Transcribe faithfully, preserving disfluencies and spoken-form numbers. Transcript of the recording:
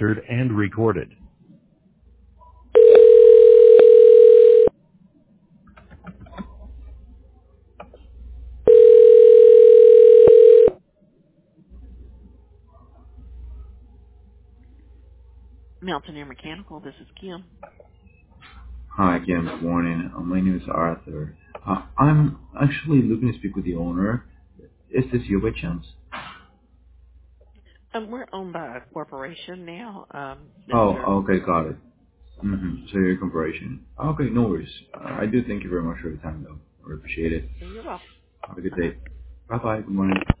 monitored and recorded. Mountaineer Mechanical, this is Kim. Hi, again, good morning. Uh, my name is Arthur. Uh, I'm actually looking to speak with the owner. Is this you by chance? Um, we're owned by a corporation now, um, Mister Oh, okay, got it. Mm-hmm. So you're a corporation. Okay, no worries. Uh, I do thank you very much for your time, though. I appreciate it. You're welcome. Have a good Uh-huh. day. Bye-bye. Good morning.